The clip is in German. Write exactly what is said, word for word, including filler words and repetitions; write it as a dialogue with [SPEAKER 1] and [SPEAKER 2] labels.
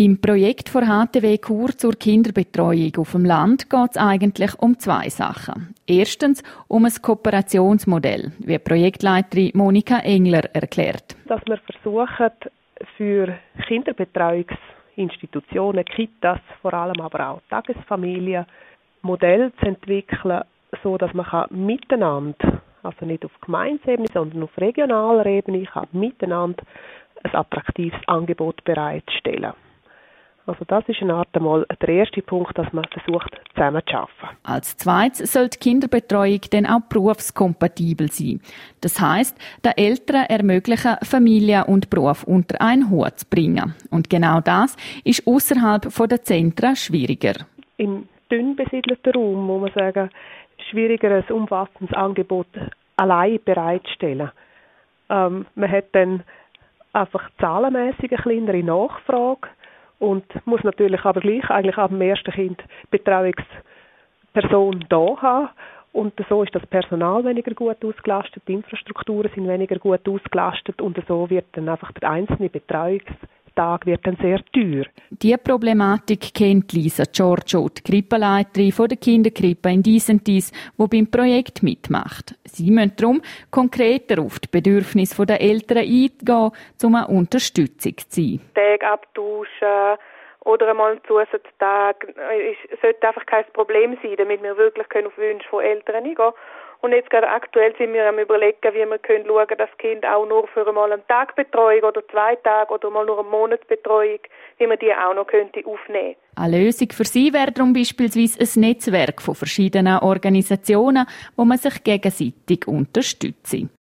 [SPEAKER 1] Im Projekt von H T W Chur zur Kinderbetreuung auf dem Land geht es eigentlich um zwei Sachen. Erstens um ein Kooperationsmodell, wie Projektleiterin Monika Engler erklärt.
[SPEAKER 2] Dass wir versuchen, für Kinderbetreuungsinstitutionen, Kitas, vor allem aber auch Tagesfamilien, Modelle zu entwickeln, so dass man miteinander, also nicht auf Gemeindeebene, sondern auf regionaler Ebene, kann miteinander ein attraktives Angebot bereitstellen. Also das ist eine Art einmal der erste Punkt, dass man versucht, zusammen zu arbeiten.
[SPEAKER 1] Als zweites soll die Kinderbetreuung dann auch berufskompatibel sein. Das heisst, den Eltern ermöglichen, Familie und Beruf unter einen Hut zu bringen. Und genau das ist außerhalb der Zentren schwieriger.
[SPEAKER 2] Im dünn besiedelten Raum muss man sagen, schwieriger, ein umfassendes Angebot allein bereitzustellen. Ähm, man hat dann einfach zahlenmässig eine kleinere Nachfrage und muss natürlich aber gleich eigentlich ab dem ersten Kind Betreuungsperson da haben. Und so ist das Personal weniger gut ausgelastet, die Infrastrukturen sind weniger gut ausgelastet und so wird dann einfach der einzelne Betreuungstag wird dann sehr teuer.
[SPEAKER 1] Diese Problematik kennt Lisa Giorgio, die Krippenleiterin von der Kinderkrippe in Disentis, die beim Projekt mitmacht. Sie müssen darum konkreter auf die Bedürfnisse der Eltern eingehen, um eine Unterstützung zu sein.
[SPEAKER 3] Tage abtauschen oder einmal einen Zusatztag es sollte einfach kein Problem sein, damit wir wirklich auf Wünsche von Eltern eingehen können. Und jetzt gerade aktuell sind wir am Überlegen, wie wir können schauen, dass das Kind auch nur für einmal eine Tagbetreuung oder zwei Tage oder mal nur eine Monatsbetreuung, wie man die auch noch könnte aufnehmen.
[SPEAKER 1] Eine Lösung für sie wäre darum beispielsweise ein Netzwerk von verschiedenen Organisationen, wo man sich gegenseitig unterstützt.